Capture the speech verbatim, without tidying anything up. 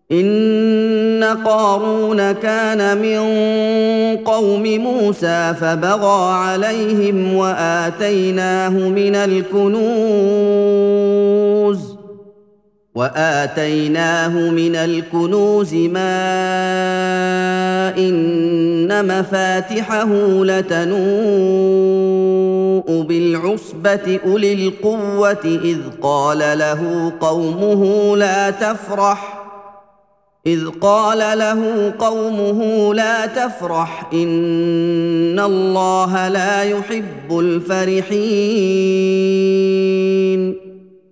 إن قارون كان من قوم موسى فبغى عليهم وآتيناه من الكنوز وآتيناه من الكنوز ما إن مفاتحه لتنوء بالعصبة أولي القوة إذ قال له قومه لا تفرح إذ قال له قومه لا تفرح إن الله لا يحب الفرحين